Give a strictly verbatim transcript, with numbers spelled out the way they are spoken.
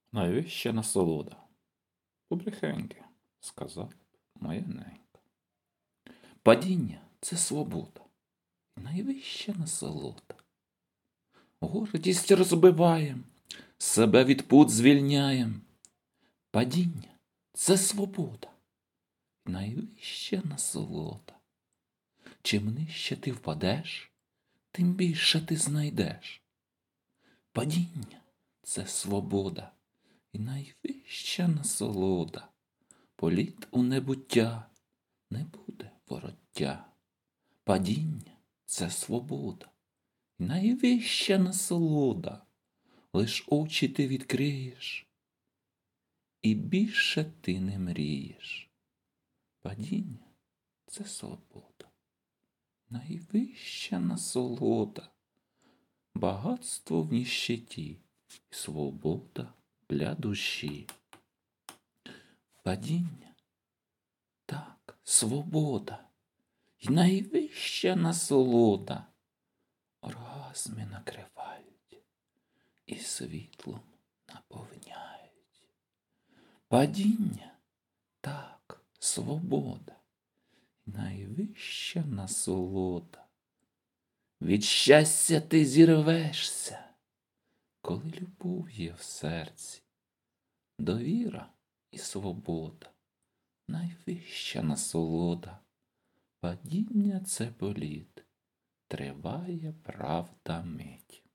Найвища насолода. Побрехеньки, сказав моя ненька. Падіння – це свобода, найвища насолода. Гордість розбиваєм, себе від пут звільняєм. Падіння – це свобода, найвища насолода. Чим нижче ти впадеш, тим більше ти знайдеш. Падіння – це свобода, і найвища насолода. Політ у небуття, не буде вороття. Падіння – це свобода, і найвища насолода. Лиш очі ти відкриєш, і більше ти не мрієш. Падіння – це свобода, найвища насолода. Багатство в ніщеті, і свобода для душі. Падіння – так, свобода, і найвища насолода. Оргазми накривають і світлом наповняють. Падіння – так, свобода, і найвища насолода. Від щастя ти зірвешся, коли любов є в серці. Довіра і свобода, найвища насолода. Падіння – це політ, триває правда мить.